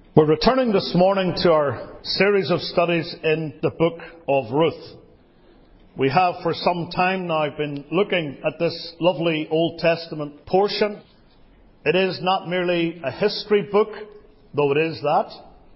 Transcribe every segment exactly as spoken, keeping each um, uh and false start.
We're returning this morning to our series of studies in the book of Ruth. We have for some time now been looking at this lovely Old Testament portion. It is not merely a history book, though it is that.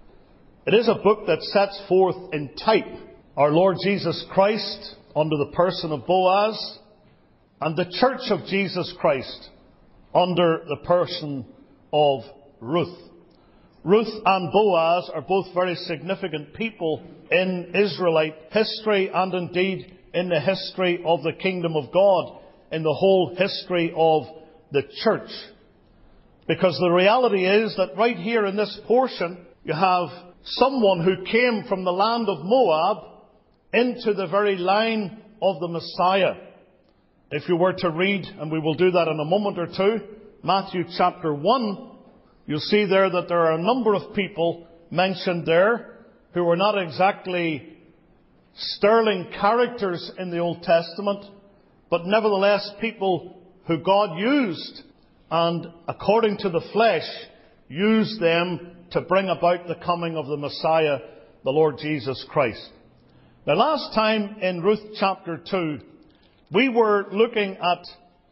It is a book that sets forth in type our Lord Jesus Christ under the person of Boaz and the church of Jesus Christ under the person of Ruth. Ruth and Boaz are both very significant people in Israelite history and indeed in the history of the kingdom of God, in the whole history of the church. Because the reality is that right here in this portion, you have someone who came from the land of Moab into the very line of the Messiah. If you were to read, and we will do that in a moment or two, Matthew chapter one, you'll see there that there are a number of people mentioned there who are not exactly sterling characters in the Old Testament, but nevertheless people who God used and, according to the flesh, used them to bring about the coming of the Messiah, the Lord Jesus Christ. Now, last time in Ruth chapter two, we were looking at,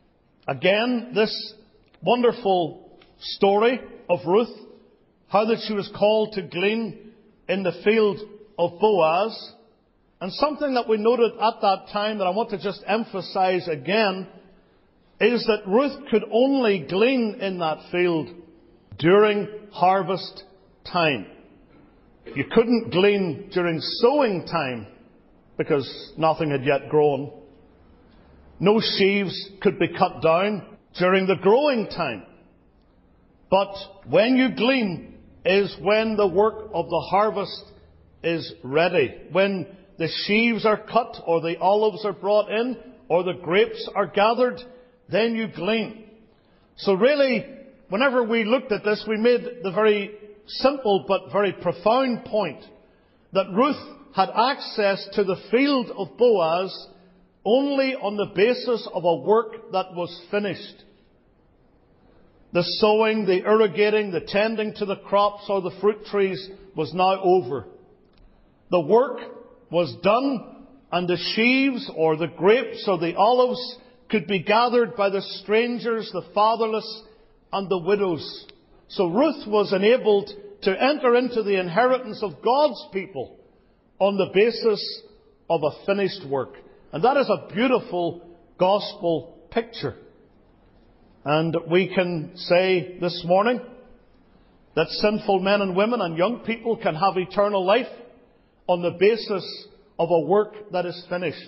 again, this wonderful story of Ruth, how that she was called to glean in the field of Boaz. And something that we noted at that time that I want to just emphasize again is that Ruth could only glean in that field during harvest time. You couldn't glean during sowing time because nothing had yet grown. No sheaves could be cut down during the growing time. But when you glean is when the work of the harvest is ready. When the sheaves are cut, or the olives are brought in, or the grapes are gathered, then you glean. So really, whenever we looked at this, we made the very simple but very profound point that Ruth had access to the field of Boaz only on the basis of a work that was finished. The sowing, the irrigating, the tending to the crops or the fruit trees was now over. The work was done, and the sheaves or the grapes or the olives could be gathered by the strangers, the fatherless, and the widows. So Ruth was enabled to enter into the inheritance of God's people on the basis of a finished work. And that is a beautiful gospel picture. And we can say this morning that sinful men and women and young people can have eternal life on the basis of a work that is finished.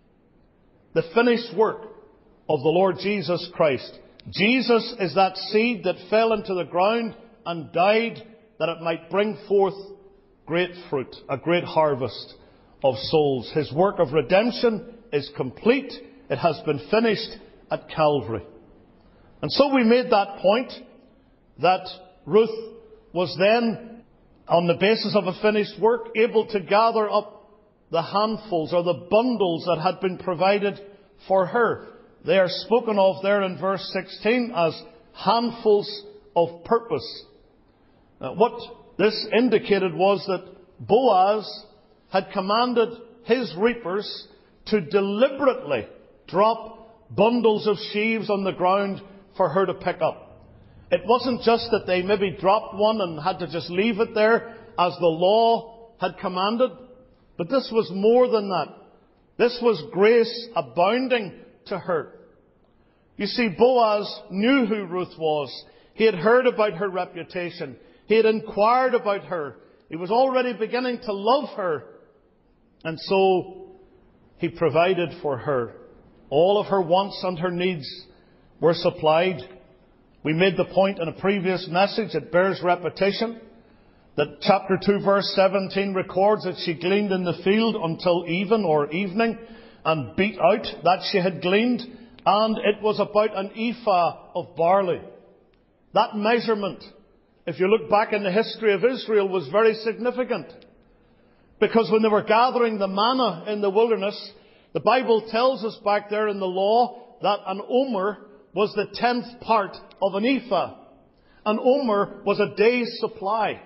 The finished work of the Lord Jesus Christ. Jesus is that seed that fell into the ground and died that it might bring forth great fruit, a great harvest of souls. His work of redemption is complete. It has been finished at Calvary. And so we made that point that Ruth was then, on the basis of a finished work, able to gather up the handfuls or the bundles that had been provided for her. They are spoken of there in verse sixteen as handfuls of purpose. Now, what this indicated was that Boaz had commanded his reapers to deliberately drop bundles of sheaves on the ground for her to pick up. It wasn't just that they maybe dropped one and had to just leave it there as the law had commanded, but this was more than that. This was grace abounding to her. You see, Boaz knew who Ruth was. He had heard about her reputation. He had inquired about her. He was already beginning to love her. And so he provided for her. All of her wants and her needs were supplied. We made the point in a previous message, it bears repetition, that chapter two verse seventeen records that she gleaned in the field until even or evening and beat out that she had gleaned, and it was about an ephah of barley. That measurement, if you look back in the history of Israel, was very significant. Because when they were gathering the manna in the wilderness, the Bible tells us back there in the law that an omer was the tenth part of an ephah. An omer was a day's supply.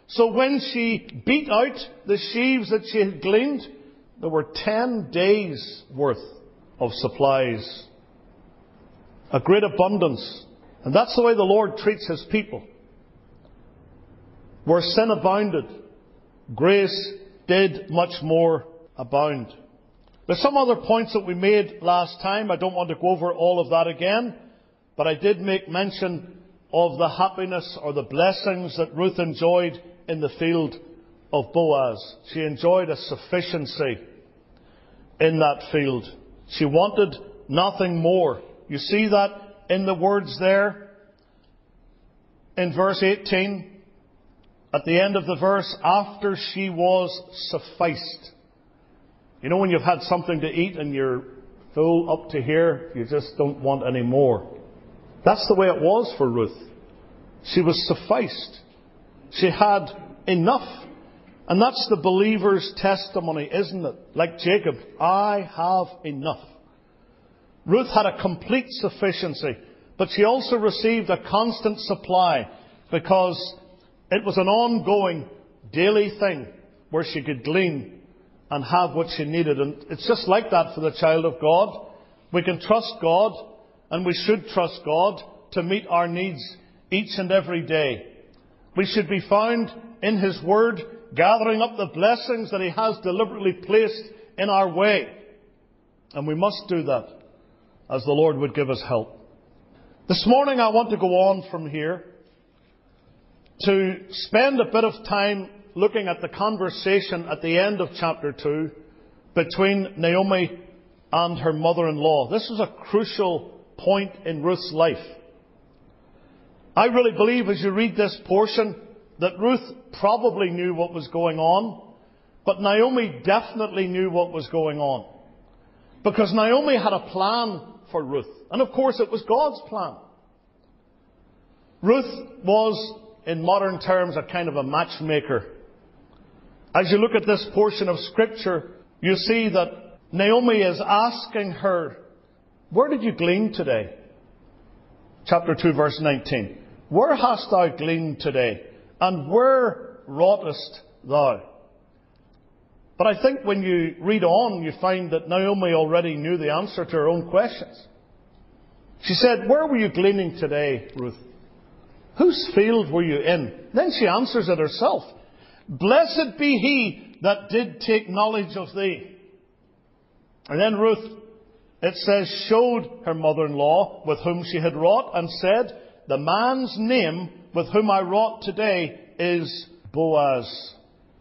So when she beat out the sheaves that she had gleaned, there were ten days' worth of supplies. A great abundance. And that's the way the Lord treats His people. Where sin abounded, grace did much more abound. There's some other points that we made last time. I don't want to go over all of that again. But I did make mention of the happiness or the blessings that Ruth enjoyed in the field of Boaz. She enjoyed a sufficiency in that field. She wanted nothing more. You see that in the words there in verse eighteen. At the end of the verse, after she was sufficed. You know when you've had something to eat and you're full up to here, you just don't want any more. That's the way it was for Ruth. She was sufficed. She had enough. And that's the believer's testimony, isn't it? Like Jacob, I have enough. Ruth had a complete sufficiency, but she also received a constant supply because it was an ongoing, daily thing where she could glean and have what she needed. And it's just like that for the child of God. We can trust God, and we should trust God to meet our needs each and every day. We should be found in His Word, gathering up the blessings that He has deliberately placed in our way. And we must do that as the Lord would give us help. This morning I want to go on from here to spend a bit of time looking at the conversation at the end of chapter two between Naomi and her mother-in-law. This was a crucial point in Ruth's life. I really believe as you read this portion that Ruth probably knew what was going on, but Naomi definitely knew what was going on. Because Naomi had a plan for Ruth. And of course it was God's plan. Ruth was, in modern terms, a kind of a matchmaker. As you look at this portion of Scripture, you see that Naomi is asking her, where did you glean today? Chapter two, verse nineteen. Where hast thou gleaned today? And where wroughtest thou? But I think when you read on, you find that Naomi already knew the answer to her own questions. She said, where were you gleaning today, Ruth? Whose field were you in? Then she answers it herself. Blessed be he that did take knowledge of thee. And then Ruth, it says, showed her mother-in-law with whom she had wrought and said, the man's name with whom I wrought today is Boaz.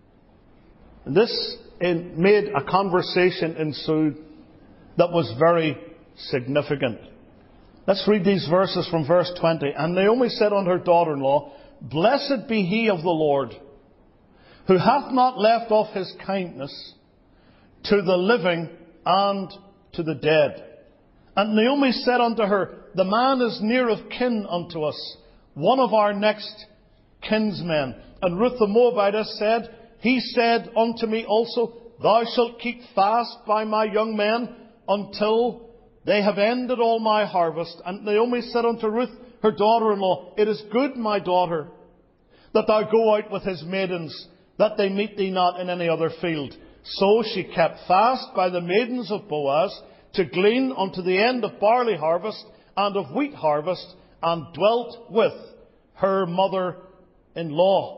And this made a conversation ensue that was very significant. Let's read these verses from verse twenty. And Naomi said unto her daughter-in-law, blessed be he of the Lord, who hath not left off his kindness to the living and to the dead. And Naomi said unto her, the man is near of kin unto us, one of our next kinsmen. And Ruth the Moabitess said, he said unto me also, thou shalt keep fast by my young men until they have ended all my harvest. And Naomi said unto Ruth, her daughter-in-law, it is good, my daughter, that thou go out with his maidens, that they meet thee not in any other field. So she kept fast by the maidens of Boaz, to glean unto the end of barley harvest and of wheat harvest, and dwelt with her mother-in-law.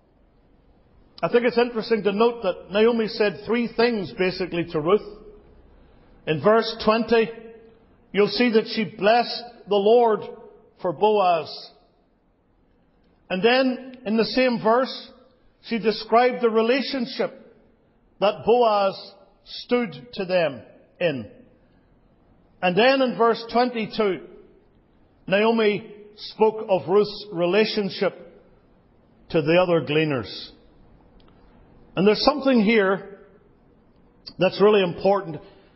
I think it's interesting to note that Naomi said three things basically to Ruth. In verse twenty, you'll see that she blessed the Lord for Boaz. And then in the same verse, she described the relationship that Boaz stood to them in. And then in verse twenty-two, Naomi spoke of Ruth's relationship to the other gleaners. And there's something here that's really important.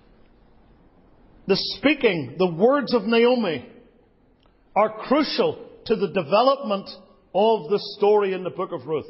The speaking, the words of Naomi are crucial to the development of the story in the book of Ruth.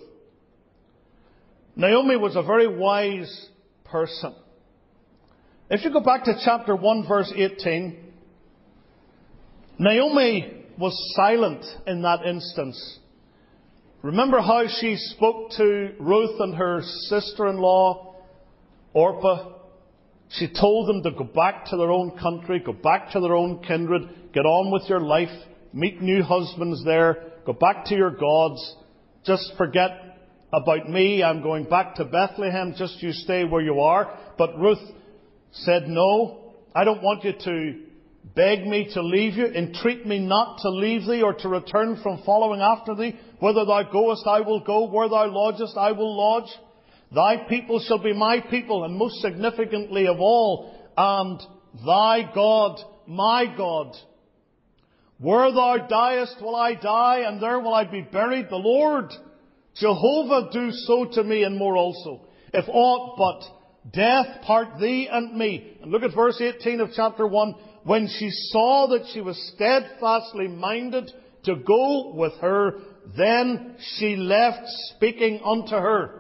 Naomi was a very wise person. If you go back to chapter one, verse eighteen, Naomi was silent in that instance. Remember how she spoke to Ruth and her sister-in-law, Orpah? She told them to go back to their own country, go back to their own kindred, get on with your life, meet new husbands there, go back to your gods, just forget about me, I'm going back to Bethlehem, just you stay where you are. But Ruth said, no, I don't want you to beg me to leave you, entreat me not to leave thee or to return from following after thee. Whither thou goest, I will go, where thou lodgest, I will lodge. Thy people shall be my people, and most significantly of all, and thy God, my God. Where thou diest will I die, and there will I be buried. The Lord Jehovah do so to me, and more also, if aught but death part thee and me. And look at verse eighteen of chapter one. When she saw that she was steadfastly minded to go with her, then she left speaking unto her.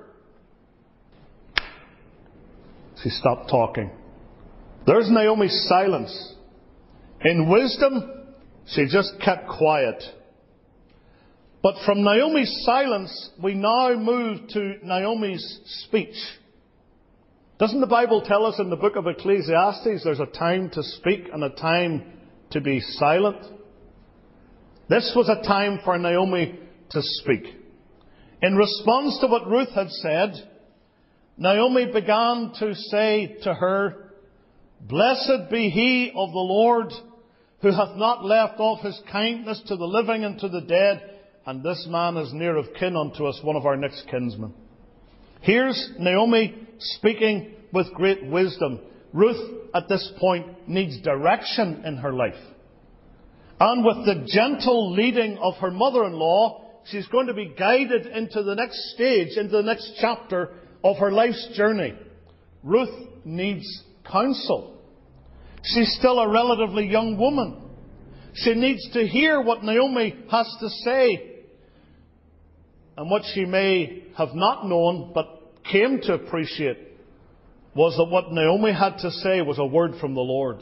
She stopped talking. There's Naomi's silence. In wisdom, she just kept quiet. But from Naomi's silence, we now move to Naomi's speech. Doesn't the Bible tell us in the book of Ecclesiastes there's a time to speak and a time to be silent? This was a time for Naomi to speak. In response to what Ruth had said, Naomi began to say to her, Blessed be he of the Lord, who hath not left off his kindness to the living and to the dead, and this man is near of kin unto us, one of our next kinsmen. Here's Naomi speaking with great wisdom. Ruth, at this point, needs direction in her life. And with the gentle leading of her mother-in-law, she's going to be guided into the next stage, into the next chapter of her life's journey. Ruth needs counsel. She's still a relatively young woman. She needs to hear what Naomi has to say. And what she may have not known, but came to appreciate, was that what Naomi had to say was a word from the Lord.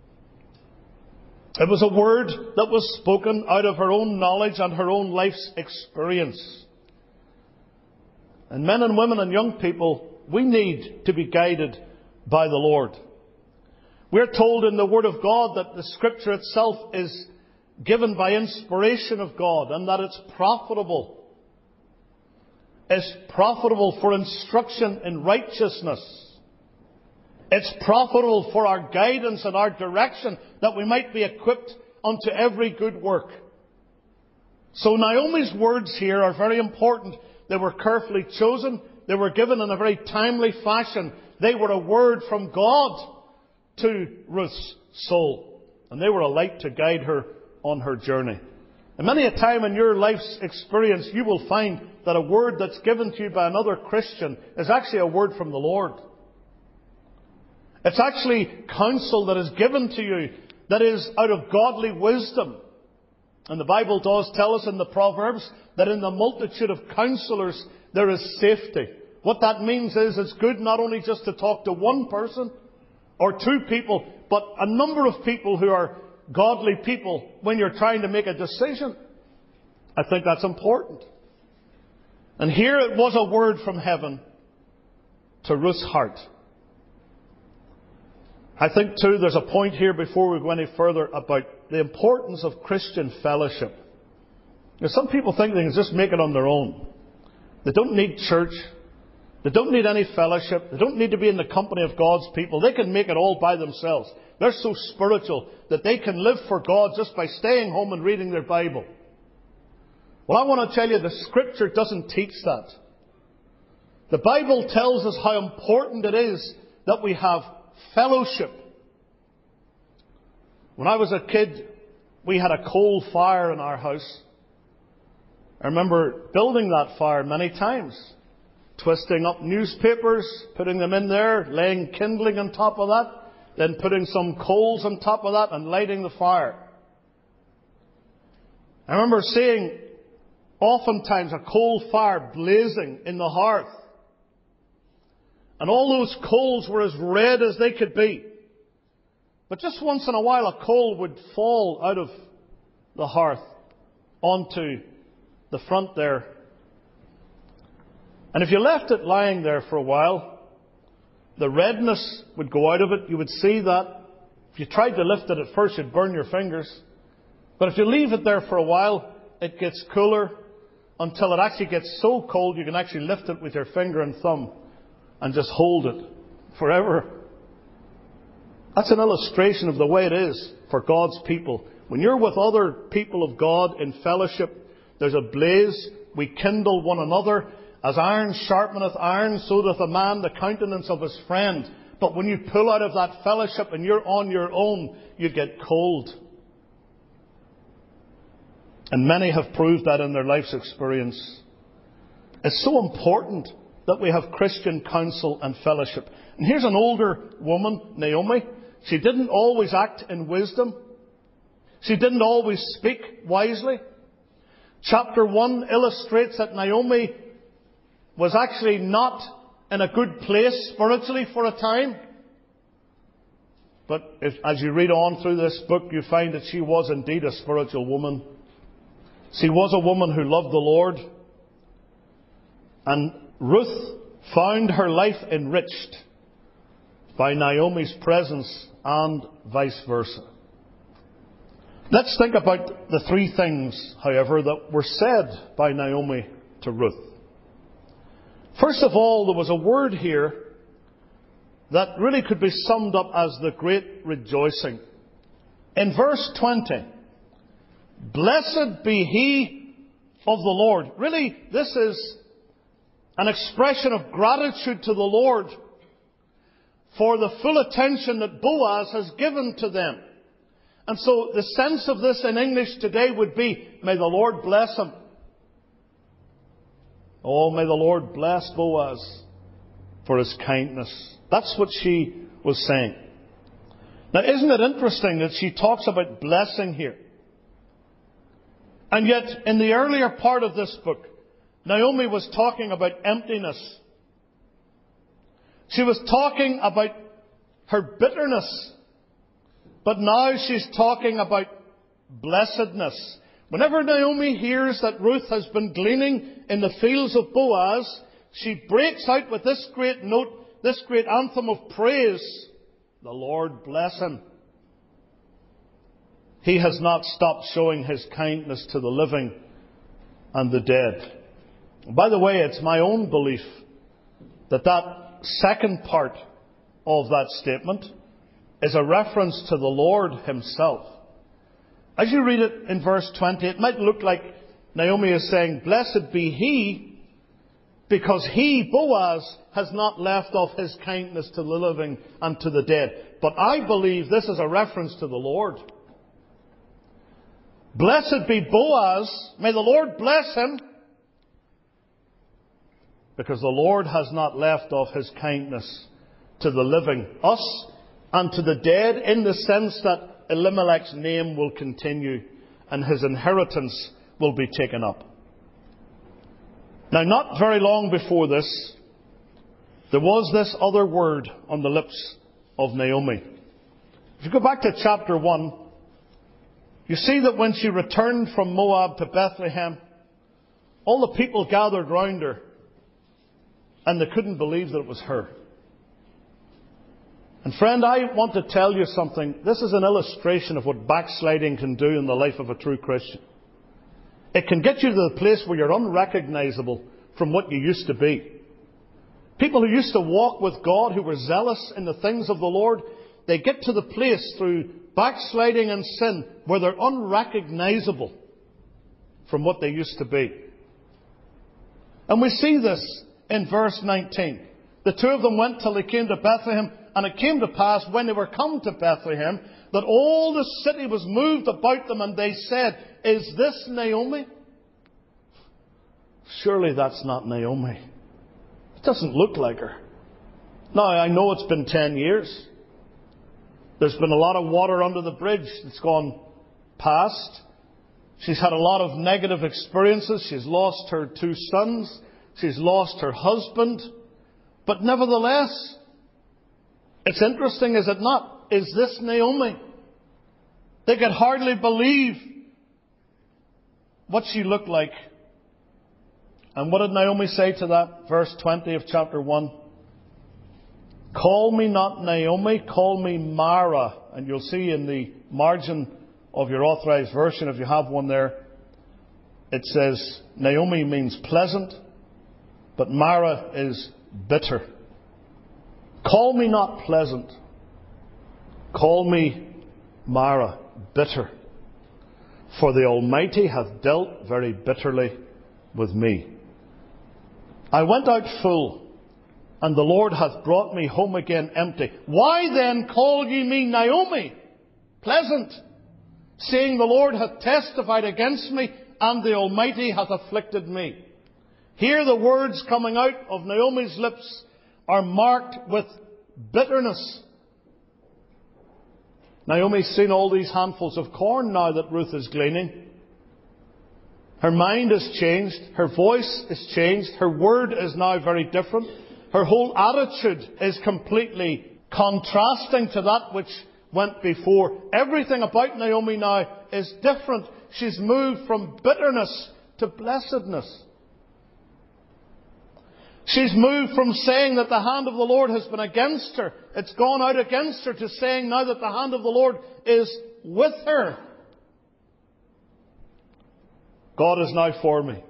It was a word that was spoken out of her own knowledge and her own life's experience. And men and women and young people, we need to be guided by the Lord. We're told in the Word of God that the Scripture itself is given by inspiration of God and that it's profitable. It's profitable for instruction in righteousness. It's profitable for our guidance and our direction, that we might be equipped unto every good work. So Naomi's words here are very important. They were carefully chosen. They were given in a very timely fashion. They were a word from God to Ruth's soul. And they were a light to guide her on her journey. And many a time in your life's experience, you will find that a word that's given to you by another Christian is actually a word from the Lord. It's actually counsel that is given to you that is out of godly wisdom. And the Bible does tell us in the Proverbs that in the multitude of counselors there is safety. What that means is it's good not only just to talk to one person or two people, but a number of people who are godly people when you're trying to make a decision. I think that's important. And here it was a word from heaven to Ruth's heart. I think too there's a point here before we go any further about the importance of Christian fellowship. Now, some people think they can just make it on their own. They don't need church. They don't need any fellowship. They don't need to be in the company of God's people. They can make it all by themselves. They're so spiritual that they can live for God just by staying home and reading their Bible. Well, I want to tell you, the Scripture doesn't teach that. The Bible tells us how important it is that we have fellowship. When I was a kid, we had a coal fire in our house. I remember building that fire many times. Twisting up newspapers, putting them in there, laying kindling on top of that, then putting some coals on top of that and lighting the fire. I remember seeing oftentimes a coal fire blazing in the hearth. And all those coals were as red as they could be. But just once in a while a coal would fall out of the hearth onto the front there And if you left it lying there for a while, the redness would go out of it. You would see that. If you tried to lift it at first, you'd burn your fingers. But if you leave it there for a while, it gets cooler until it actually gets so cold you can actually lift it with your finger and thumb and just hold it forever. That's an illustration of the way it is for God's people. When you're with other people of God in fellowship, there's a blaze. We kindle one another. As iron sharpeneth iron, so doth a man the countenance of his friend. But when you pull out of that fellowship and you're on your own, you get cold. And many have proved that in their life's experience. It's so important that we have Christian counsel and fellowship. And here's an older woman, Naomi. She didn't always act in wisdom. She didn't always speak wisely. Chapter one illustrates that Naomi was actually not in a good place spiritually for a time. But if, as you read on through this book, you find that she was indeed a spiritual woman. She was a woman who loved the Lord. And Ruth found her life enriched by Naomi's presence and vice versa. Let's think about the three things, however, that were said by Naomi to Ruth. First of all, there was a word here that really could be summed up as the great rejoicing. In verse twenty, blessed be he of the Lord. Really, this is an expression of gratitude to the Lord for the full attention that Boaz has given to them. And so the sense of this in English today would be, may the Lord bless him. Oh, may the Lord bless Boaz for his kindness. That's what she was saying. Now, isn't it interesting that she talks about blessing here? And yet, in the earlier part of this book, Naomi was talking about emptiness. She was talking about her bitterness. But now she's talking about blessedness. Whenever Naomi hears that Ruth has been gleaning in the fields of Boaz, she breaks out with this great note, this great anthem of praise. The Lord bless him. He has not stopped showing his kindness to the living and the dead. By the way, it's my own belief that that second part of that statement is a reference to the Lord himself. As you read it in verse twenty, it might look like Naomi is saying, blessed be he, because he, Boaz, has not left off his kindness to the living and to the dead. But I believe this is a reference to the Lord. Blessed be Boaz, may the Lord bless him, because the Lord has not left off his kindness to the living, us, and to the dead, in the sense that Elimelech's name will continue and his inheritance will be taken up. Now, not very long before this, there was this other word on the lips of Naomi. If you go back to chapter one, you see that when she returned from Moab to Bethlehem, all the people gathered round her and they couldn't believe that it was her. And friend, I want to tell you something. This is an illustration of what backsliding can do in the life of a true Christian. It can get you to the place where you're unrecognizable from what you used to be. People who used to walk with God, who were zealous in the things of the Lord, they get to the place through backsliding and sin where they're unrecognizable from what they used to be. And we see this in verse nineteen. The two of them went till they came to Bethlehem, and it came to pass when they were come to Bethlehem that all the city was moved about them, and they said, is this Naomi? Surely that's not Naomi. It doesn't look like her. Now, I know it's been ten years. There's been a lot of water under the bridge that's gone past. She's had a lot of negative experiences. She's lost her two sons. She's lost her husband. But nevertheless, it's interesting, is it not? Is this Naomi? They could hardly believe what she looked like. And what did Naomi say to that? Verse twenty of chapter one. Call me not Naomi, call me Mara. And you'll see in the margin of your authorized version, if you have one there, it says Naomi means pleasant, but Mara is bitter. Call me not pleasant. Call me Mara, bitter. For the Almighty hath dealt very bitterly with me. I went out full, and the Lord hath brought me home again empty. Why then call ye me Naomi, pleasant, seeing the Lord hath testified against me, and the Almighty hath afflicted me? Here the words coming out of Naomi's lips are marked with bitterness. Naomi's seen all these handfuls of corn now that Ruth is gleaning. Her mind has changed. Her voice is changed. Her word is now very different. Her whole attitude is completely contrasting to that which went before. Everything about Naomi now is different. She's moved from bitterness to blessedness. She's moved from saying that the hand of the Lord has been against her, it's gone out against her, to saying now that the hand of the Lord is with her. God is now for me.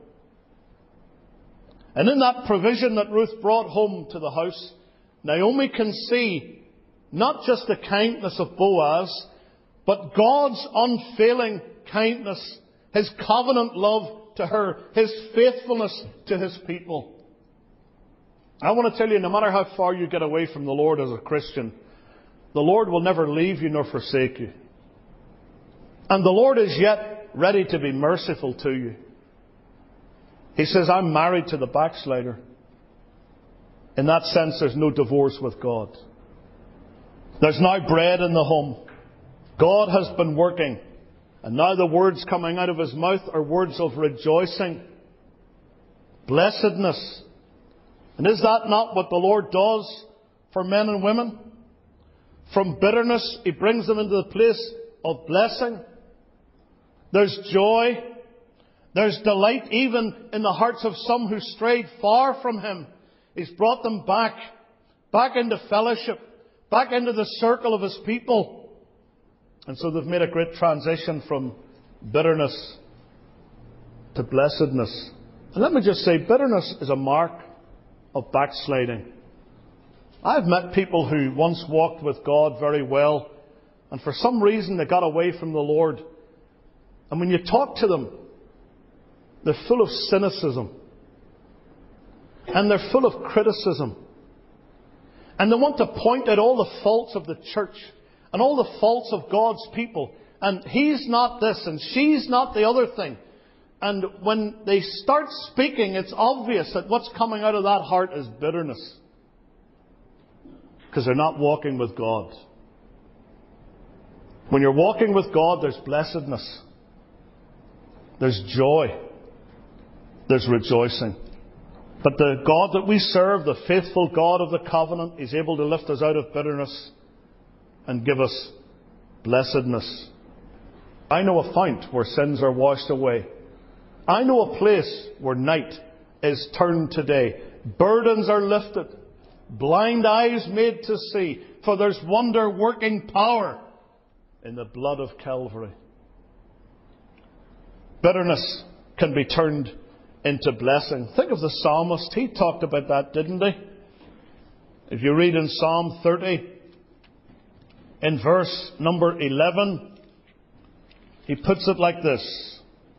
And in that provision that Ruth brought home to the house, Naomi can see not just the kindness of Boaz, but God's unfailing kindness, His covenant love to her, His faithfulness to His people. I want to tell you, no matter how far you get away from the Lord as a Christian, the Lord will never leave you nor forsake you. And the Lord is yet ready to be merciful to you. He says, I'm married to the backslider. In that sense, there's no divorce with God. There's now bread in the home. God has been working. And now the words coming out of His mouth are words of rejoicing, blessedness. And is that not what the Lord does for men and women? From bitterness, He brings them into the place of blessing. There's joy. There's delight even in the hearts of some who strayed far from Him. He's brought them back, back into fellowship, back into the circle of His people. And so they've made a great transition from bitterness to blessedness. And let me just say, bitterness is a mark of backsliding. I've met people who once walked with God very well, and for some reason they got away from the Lord. And when you talk to them, they're full of cynicism. And they're full of criticism. And they want to point out all the faults of the church and all the faults of God's people. And he's not this and she's not the other thing. And when they start speaking, it's obvious that what's coming out of that heart is bitterness. Because they're not walking with God. When you're walking with God, there's blessedness. There's joy. There's rejoicing. But the God that we serve, the faithful God of the covenant, is able to lift us out of bitterness and give us blessedness. I know a fount where sins are washed away. I know a place where night is turned to day. Burdens are lifted. Blind eyes made to see. For there's wonder-working power in the blood of Calvary. Bitterness can be turned into blessing. Think of the psalmist. He talked about that, didn't he? If you read in Psalm thirty, in verse number eleven, he puts it like this.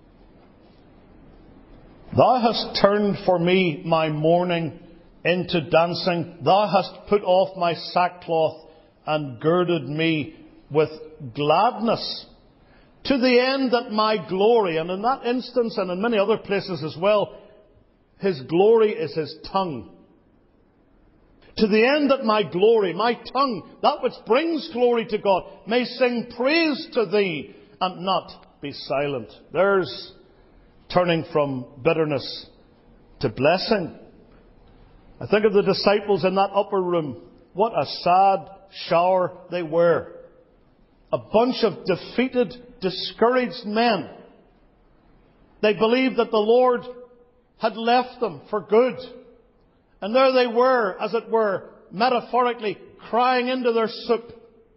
Thou hast turned for me my mourning into dancing. Thou hast put off my sackcloth and girded me with gladness. To the end that my glory, and in that instance and in many other places as well, His glory is His tongue. To the end that my glory, my tongue, that which brings glory to God, may sing praise to Thee and not be silent. There's turning from bitterness to blessing. I think of the disciples in that upper room. What a sad shower they were. A bunch of defeated, discouraged men. They believed that the Lord had left them for good. And there they were, as it were, metaphorically, crying into their soup.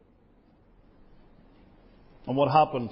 And what happened?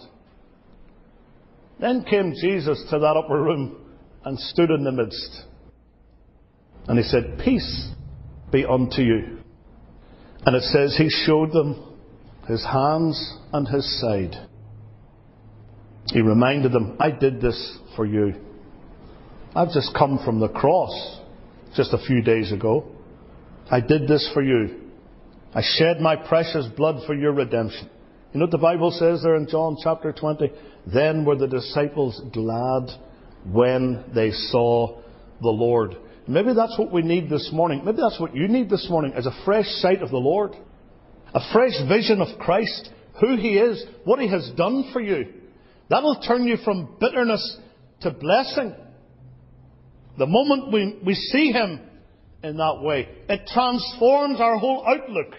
Then came Jesus to that upper room and stood in the midst. And He said, "Peace be unto you." And it says He showed them His hands and His side. He reminded them, "I did this for you. I've just come from the cross just a few days ago. I did this for you. I shed my precious blood for your redemption." You know what the Bible says there in John chapter twenty? "Then were the disciples glad when they saw the Lord." Maybe that's what we need this morning. Maybe that's what you need this morning, is a fresh sight of the Lord. A fresh vision of Christ, who He is, what He has done for you. That'll turn you from bitterness to blessing. The moment we, we see Him in that way, it transforms our whole outlook.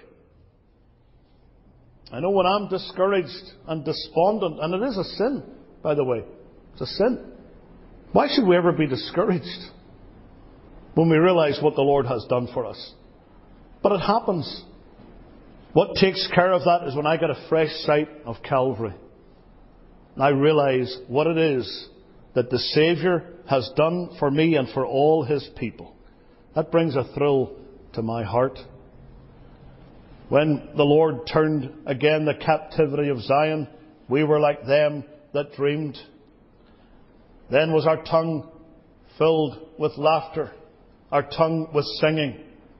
I know when I'm discouraged and despondent, and it is a sin, by the way. It's a sin. Why should we ever be discouraged when we realize what the Lord has done for us? But it happens. What takes care of that is when I get a fresh sight of Calvary. And I realize what it is that the Saviour has done for me and for all His people. That brings a thrill to my heart. When the Lord turned again the captivity of Zion, we were like them that dreamed. Then was our tongue filled with laughter, our tongue with singing.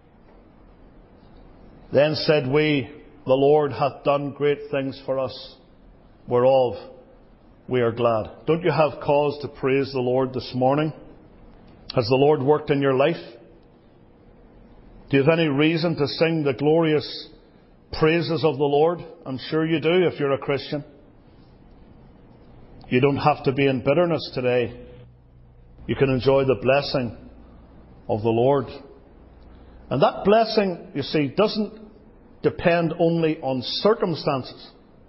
Then said we, "The Lord hath done great things for us, whereof we are glad." Don't you have cause to praise the Lord this morning? Has the Lord worked in your life? Do you have any reason to sing the glorious praises of the Lord? I'm sure you do if you're a Christian. You don't have to be in bitterness today. You can enjoy the blessing of the Lord. And that blessing, you see, doesn't depend only on circumstances.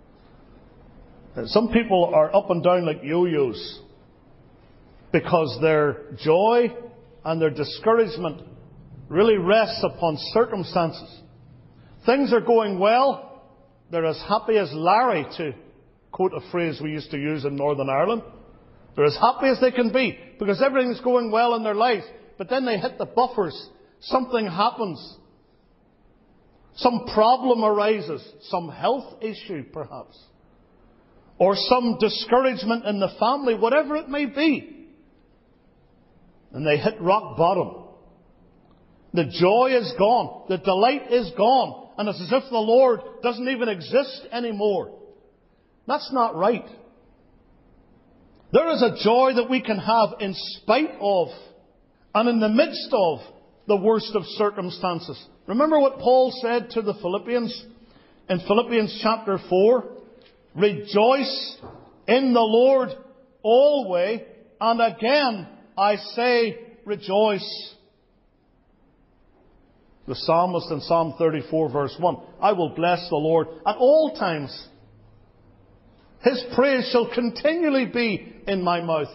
Some people are up and down like yo-yos because their joy and their discouragement really rests upon circumstances. Things are going well. They're as happy as Larry, to quote a phrase we used to use in Northern Ireland. They're as happy as they can be because everything's going well in their life. But then they hit the buffers. Something happens. Some problem arises. Some health issue, perhaps. Or some discouragement in the family, whatever it may be. And they hit rock bottom. The joy is gone. The delight is gone. And it's as if the Lord doesn't even exist anymore. That's not right. There is a joy that we can have in spite of and in the midst of the worst of circumstances. Remember what Paul said to the Philippians in Philippians chapter four? "Rejoice in the Lord always, and again I say rejoice." The psalmist in Psalm thirty-four verse one, "I will bless the Lord at all times. His praise shall continually be in my mouth."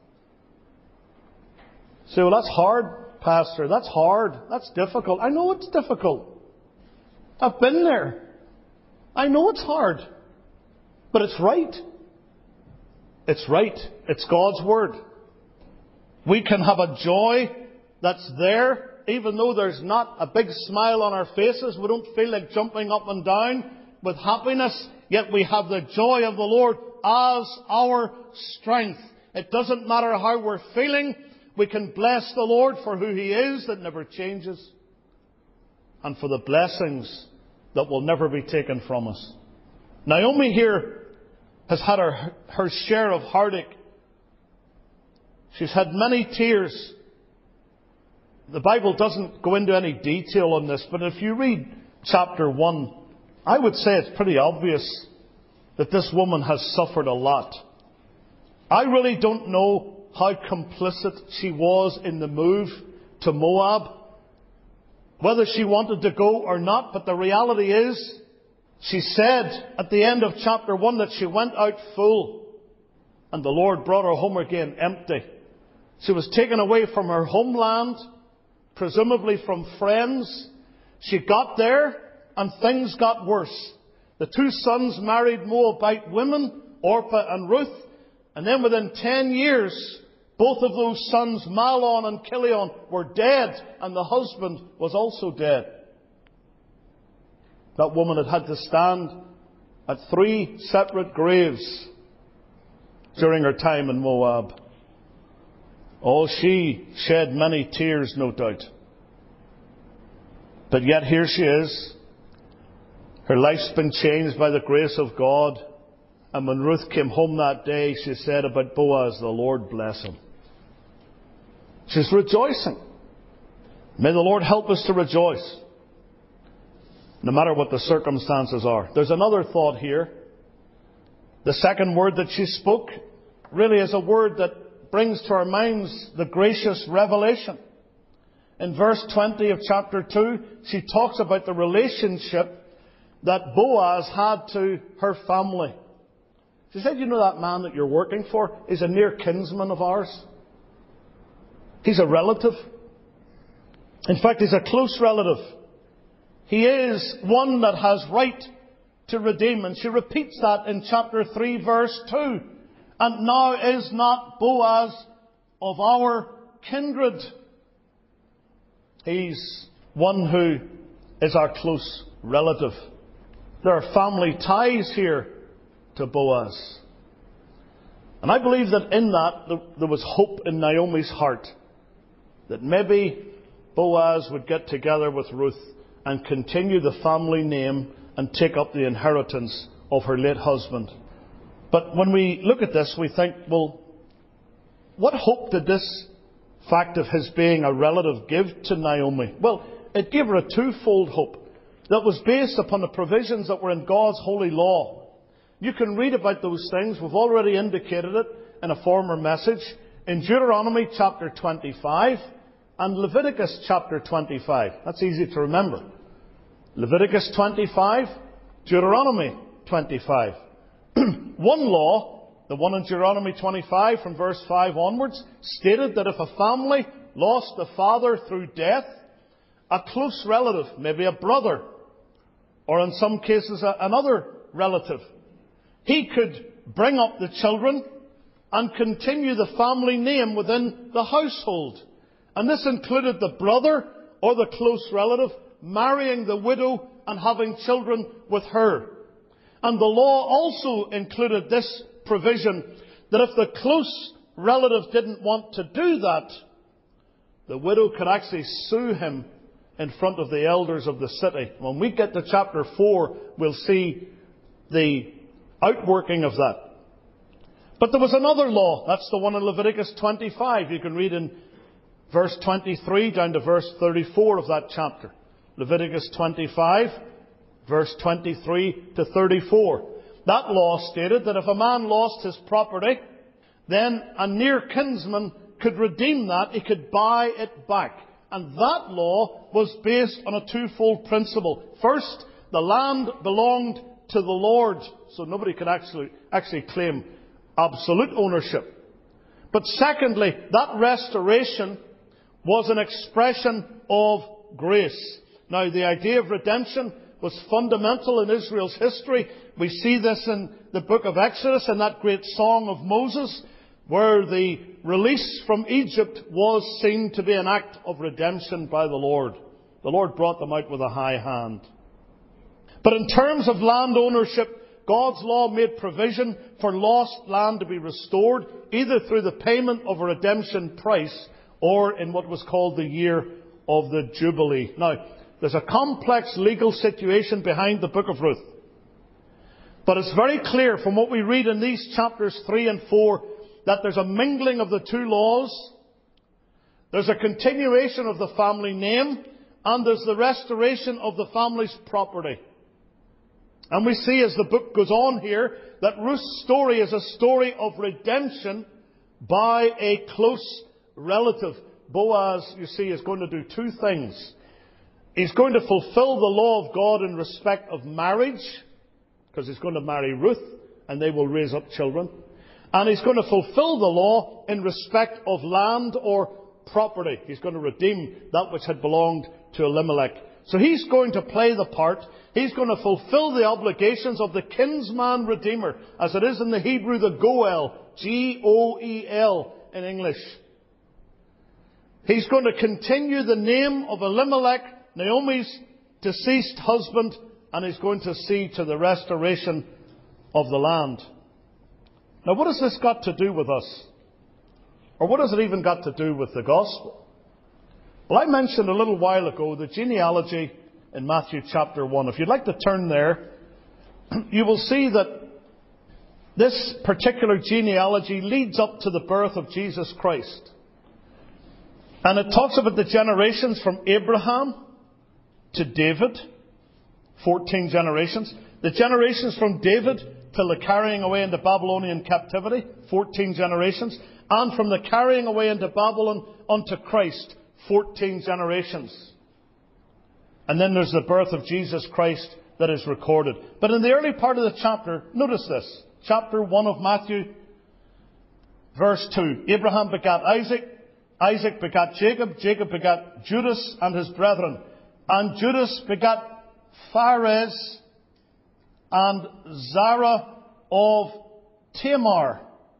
Say, "Well, that's hard, Pastor. That's hard. That's difficult." I know it's difficult. I've been there. I know it's hard. But it's right. It's right. It's God's Word. We can have a joy that's there, even though there's not a big smile on our faces. We don't feel like jumping up and down with happiness. Yet we have the joy of the Lord as our strength. It doesn't matter how we're feeling. We can bless the Lord for who He is, that never changes, and for the blessings that will never be taken from us. Naomi here has had her, her share of heartache. She's had many tears. The Bible doesn't go into any detail on this, but if you read chapter one, I would say it's pretty obvious that this woman has suffered a lot. I really don't know how complicit she was in the move to Moab, whether she wanted to go or not, but the reality is, she said at the end of chapter one that she went out full and the Lord brought her home again empty. She was taken away from her homeland, presumably from friends. She got there and things got worse. The two sons married Moabite women, Orpah and Ruth. And then within ten years, both of those sons, Mahlon and Chilion, were dead, and the husband was also dead. That woman had had to stand at three separate graves during her time in Moab. Oh, she shed many tears, no doubt. But yet here she is. Her life's been changed by the grace of God. And when Ruth came home that day, she said about Boaz, the Lord bless him. She's rejoicing. May the Lord help us to rejoice, no matter what the circumstances are. There's another thought here. The second word that she spoke really is a word that brings to our minds the gracious revelation. In verse twenty of chapter two, she talks about the relationship that Boaz had to her family. She said, you know that man that you're working for is a near kinsman of ours. He's a relative. In fact, he's a close relative. He is one that has right to redeem. And she repeats that in chapter three, verse two. And now is not Boaz of our kindred. He's one who is our close relative. There are family ties here to Boaz. And I believe that in that there was hope in Naomi's heart. That maybe Boaz would get together with Ruth and continue the family name and take up the inheritance of her late husband. But when we look at this, we think, well, what hope did this fact of his being a relative give to Naomi? Well, it gave her a twofold hope that was based upon the provisions that were in God's holy law. You can read about those things. We've already indicated it in a former message in Deuteronomy chapter twenty-five and Leviticus chapter twenty-five. That's easy to remember. Leviticus twenty-five, Deuteronomy twenty-five. One law, the one in Deuteronomy twenty-five from verse five onwards, stated that if a family lost a father through death, a close relative, maybe a brother, or in some cases a, another relative, he could bring up the children and continue the family name within the household. And this included the brother or the close relative marrying the widow and having children with her. And the law also included this provision that if the close relative didn't want to do that, the widow could actually sue him in front of the elders of the city. When we get to chapter four, we'll see the outworking of that. But there was another law. That's the one in Leviticus twenty-five. You can read in verse twenty-three down to verse thirty-four of that chapter. Leviticus twenty-five, verse twenty-three to thirty-four. That law stated that if a man lost his property, then a near kinsman could redeem that. He could buy it back. And that law was based on a twofold principle. First, the land belonged to the Lord, so nobody could actually, actually claim absolute ownership. But secondly, that restoration was an expression of grace. Now, the idea of redemption was fundamental in Israel's history. We see this in the book of Exodus, in that great song of Moses, where the release from Egypt was seen to be an act of redemption by the Lord. The Lord brought them out with a high hand. But in terms of land ownership, God's law made provision for lost land to be restored, either through the payment of a redemption price or in what was called the year of the Jubilee. Now, there's a complex legal situation behind the book of Ruth. But it's very clear from what we read in these chapters three and four that there's a mingling of the two laws. There's a continuation of the family name, and there's the restoration of the family's property. And we see as the book goes on here that Ruth's story is a story of redemption by a close relative. Boaz, you see, is going to do two things. He's going to fulfill the law of God in respect of marriage, because he's going to marry Ruth, and they will raise up children. And he's going to fulfill the law in respect of land or property. He's going to redeem that which had belonged to Elimelech. So he's going to play the part. He's going to fulfill the obligations of the kinsman redeemer, as it is in the Hebrew, the Goel, G O E L in English. He's going to continue the name of Elimelech, Naomi's deceased husband, and he's going to see to the restoration of the land. Now, what has this got to do with us? Or what has it even got to do with the gospel? Well, I mentioned a little while ago the genealogy in Matthew chapter one. If you'd like to turn there, you will see that this particular genealogy leads up to the birth of Jesus Christ. And it talks about the generations from Abraham to David, fourteen generations. The generations from David till the carrying away into Babylonian captivity, fourteen generations. And from the carrying away into Babylon unto Christ, fourteen generations. And then there's the birth of Jesus Christ that is recorded. But in the early part of the chapter, notice this. Chapter one of Matthew, verse two. Abraham begat Isaac. Isaac begat Jacob. Jacob begat Judas and his brethren. And Judas begat Phares and Zara of Tamar.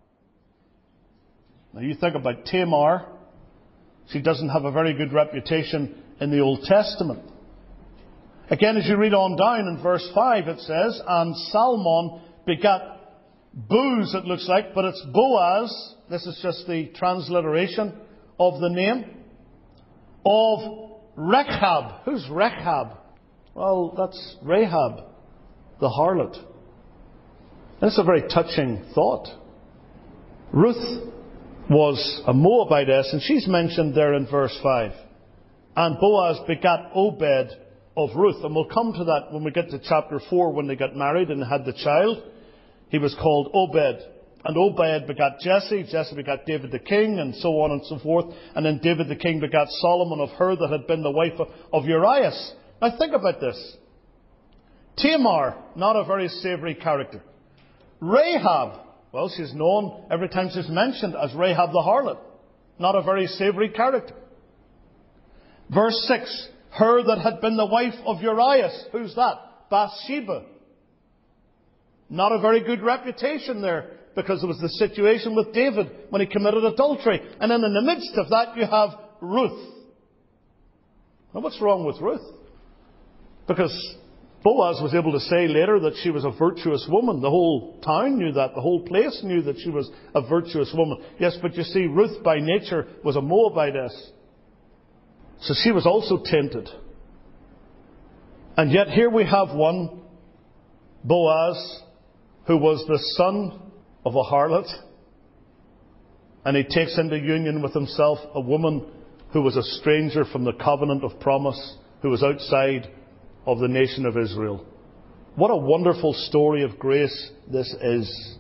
Now you think about Tamar. She doesn't have a very good reputation in the Old Testament. Again, as you read on down in verse five, it says, and Salmon begat Booz, it looks like, but it's Boaz. This is just the transliteration of the name. Of Rechab. Who's Rechab? Well, that's Rahab, the harlot. That's a very touching thought. Ruth was a Moabitess, and she's mentioned there in verse five. And Boaz begat Obed of Ruth. And we'll come to that when we get to chapter four, when they got married and had the child. He was called Obed. And Obed begat Jesse. Jesse begat David the king, and so on and so forth. And then David the king begat Solomon of her that had been the wife of Urias. Now think about this. Tamar, not a very savoury character. Rahab, well, she's known every time she's mentioned as Rahab the harlot. Not a very savoury character. Verse six. Her that had been the wife of Urias. Who's that? Bathsheba. Not a very good reputation there, because it was the situation with David when he committed adultery. And then in the midst of that you have Ruth. Now what's wrong with Ruth? Because Boaz was able to say later that she was a virtuous woman. The whole town knew that. The whole place knew that she was a virtuous woman. Yes, but you see, Ruth by nature was a Moabitess. So she was also tainted. And yet here we have one, Boaz, who was the son of a harlot. And he takes into union with himself a woman who was a stranger from the covenant of promise, who was outside of the nation of Israel. What a wonderful story of grace this is.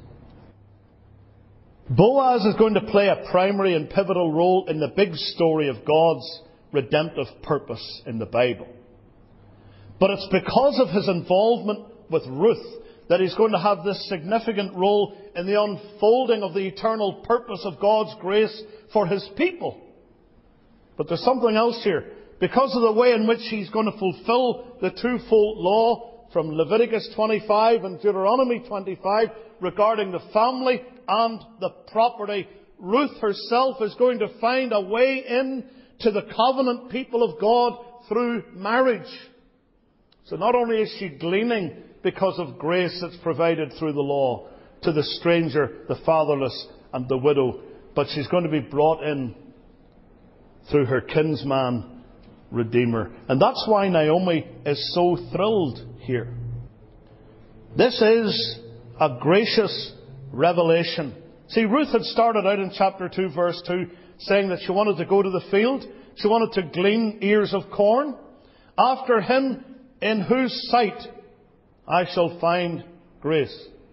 Boaz is going to play a primary and pivotal role in the big story of God's redemptive purpose in the Bible. But it's because of his involvement with Ruth that he's going to have this significant role in the unfolding of the eternal purpose of God's grace for his people. But there's something else here. Because of the way in which he's going to fulfill the twofold law from Leviticus twenty-five and Deuteronomy twenty-five regarding the family and the property, Ruth herself is going to find a way in to the covenant people of God through marriage. So not only is she gleaning because of grace that's provided through the law to the stranger, the fatherless and the widow, but she's going to be brought in through her kinsman redeemer. And that's why Naomi is so thrilled here. This is a gracious revelation. See, Ruth had started out in chapter two, verse two, saying that she wanted to go to the field. She wanted to glean ears of corn. After him in whose sight I shall find grace.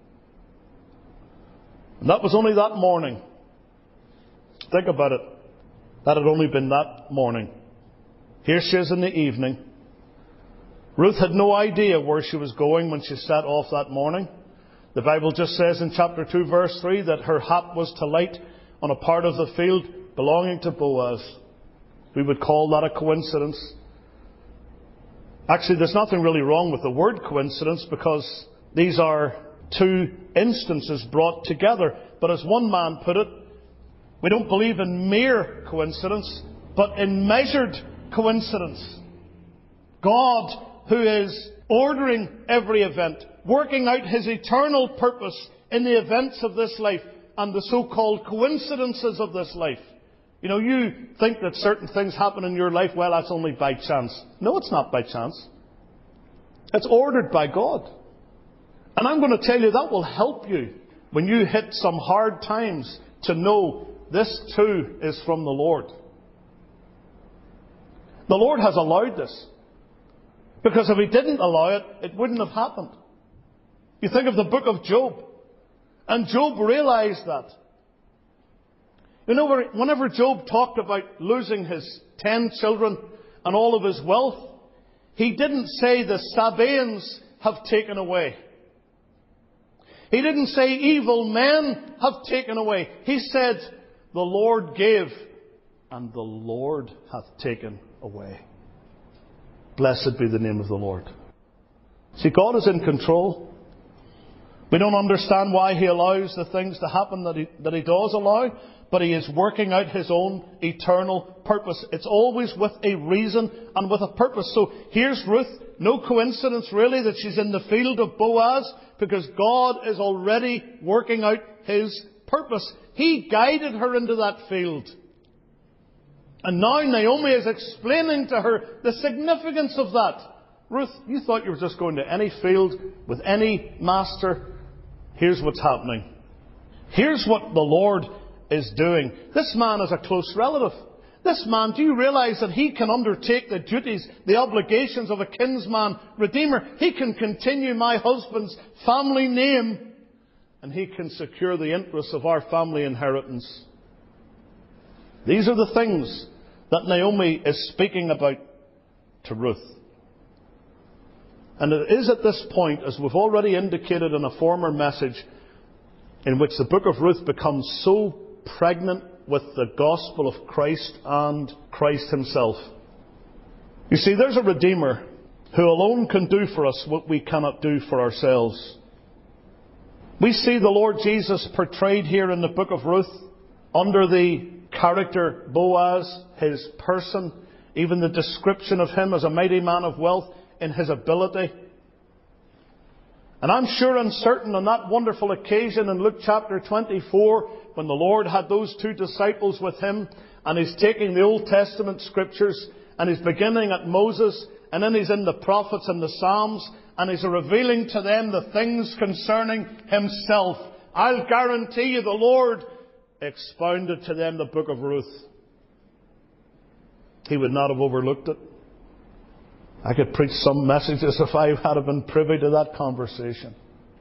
And that was only that morning. Think about it. That had only been that morning. Here she is in the evening. Ruth had no idea where she was going when she set off that morning. The Bible just says in chapter two, verse three, that her hap was to light on a part of the field belonging to Boaz. We would call that a coincidence. Actually, there's nothing really wrong with the word coincidence, because these are two instances brought together. But as one man put it, we don't believe in mere coincidence, but in measured coincidence. God, who is ordering every event, working out His eternal purpose in the events of this life and the so-called coincidences of this life. You know, you think that certain things happen in your life, well, that's only by chance. No, it's not by chance. It's ordered by God. And I'm going to tell you that will help you when you hit some hard times to know this too is from the Lord. The Lord has allowed this. Because if He didn't allow it, it wouldn't have happened. You think of the book of Job. And Job realized that. You know, whenever Job talked about losing his ten children and all of his wealth, he didn't say the Sabaeans have taken away. He didn't say evil men have taken away. He said, the Lord gave and the Lord hath taken away. Blessed be the name of the Lord. See, God is in control. We don't understand why He allows the things to happen that He, that He does allow, but He is working out His own eternal purpose. It's always with a reason and with a purpose. So here's Ruth. No coincidence really that she's in the field of Boaz, because God is already working out His purpose. He guided her into that field. And now Naomi is explaining to her the significance of that. Ruth, you thought you were just going to any field with any master. Here's what's happening. Here's what the Lord is doing. This man is a close relative. This man, do you realize that he can undertake the duties, the obligations of a kinsman redeemer? He can continue my husband's family name, and he can secure the interests of our family inheritance. These are the things that Naomi is speaking about to Ruth. And it is at this point, as we've already indicated in a former message, in which the book of Ruth becomes so pregnant with the gospel of Christ and Christ Himself. You see, there's a Redeemer who alone can do for us what we cannot do for ourselves. We see the Lord Jesus portrayed here in the book of Ruth under the character Boaz, His person, even the description of Him as a mighty man of wealth in His ability. And I'm sure and certain on that wonderful occasion in Luke chapter twenty-four, when the Lord had those two disciples with Him, and He's taking the Old Testament scriptures, and He's beginning at Moses, and then He's in the prophets and the Psalms, and He's revealing to them the things concerning Himself. I'll guarantee you the Lord expounded to them the book of Ruth. He would not have overlooked it. I could preach some messages if I had been privy to that conversation.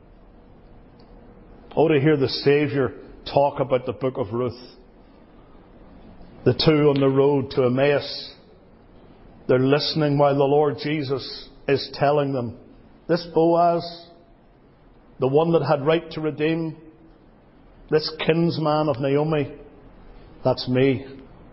Oh, to hear the Saviour talk about the book of Ruth. The two on the road to Emmaus. They're listening while the Lord Jesus is telling them, this Boaz, the one that had right to redeem, this kinsman of Naomi, that's me.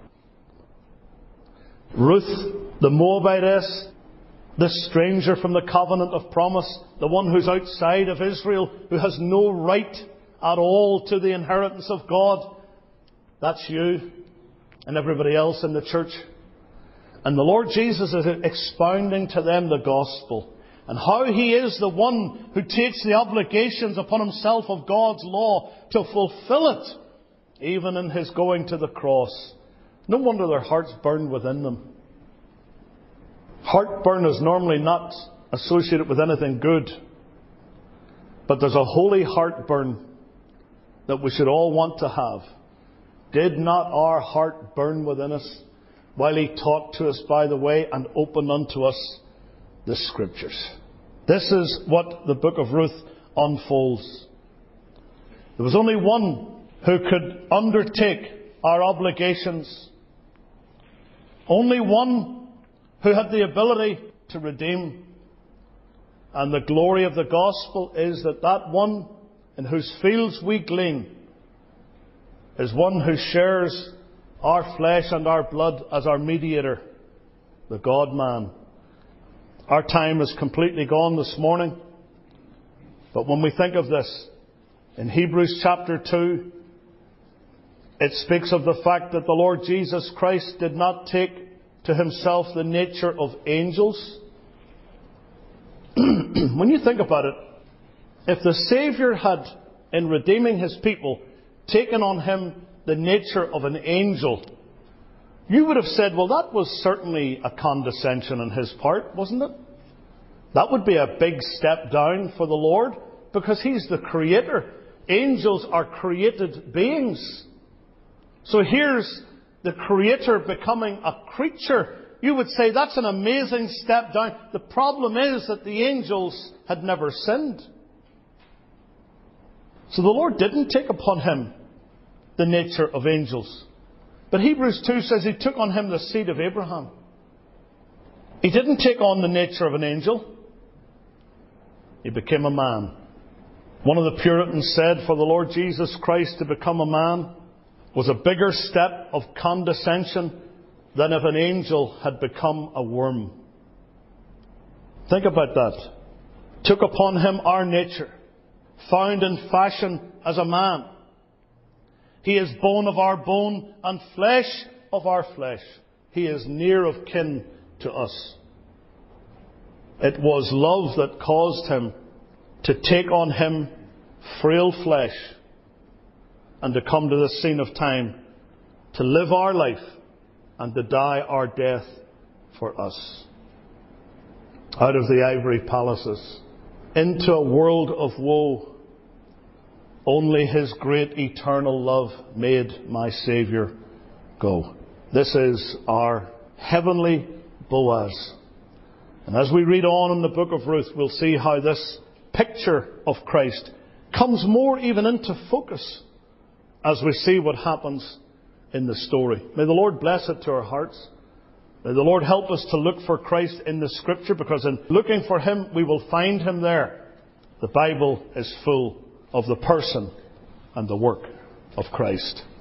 Ruth, the Moabitess, this stranger from the covenant of promise, the one who's outside of Israel, who has no right at all to the inheritance of God, that's you and everybody else in the church. And the Lord Jesus is expounding to them the gospel and how He is the one who takes the obligations upon Himself of God's law to fulfill it, even in His going to the cross. No wonder their hearts burned within them. Heartburn is normally not associated with anything good, but there's a holy heartburn that we should all want to have. Did not our heart burn within us while He talked to us by the way and opened unto us the Scriptures? This is what the book of Ruth unfolds. There was only one who could undertake our obligations. Only one who had the ability to redeem. And the glory of the gospel is that that one in whose fields we glean, is one who shares our flesh and our blood as our mediator, the God-man. Our time is completely gone this morning. But when we think of this, in Hebrews chapter two, it speaks of the fact that the Lord Jesus Christ did not take to himself the nature of angels. When you think about it, if the Saviour had, in redeeming his people, taken on him the nature of an angel, you would have said, well, that was certainly a condescension on his part, wasn't it? That would be a big step down for the Lord, because he's the Creator. Angels are created beings. So here's the Creator becoming a creature. You would say that's an amazing step down. The problem is that the angels had never sinned. So the Lord didn't take upon him the nature of angels. But Hebrews two says he took on him the seed of Abraham. He didn't take on the nature of an angel. He became a man. One of the Puritans said, for the Lord Jesus Christ to become a man was a bigger step of condescension than if an angel had become a worm. Think about that. Took upon him our nature, found in fashion as a man. He is bone of our bone and flesh of our flesh. He is near of kin to us. It was love that caused him to take on him frail flesh and to come to the scene of time to live our life and to die our death for us. Out of the ivory palaces into a world of woe, only his great eternal love made my Saviour go. This is our heavenly Boaz. And as we read on in the book of Ruth, we'll see how this picture of Christ comes more even into focus as we see what happens in the story. May the Lord bless it to our hearts. May the Lord help us to look for Christ in the Scripture, because in looking for him, we will find him there. The Bible is full of the person and the work of Christ.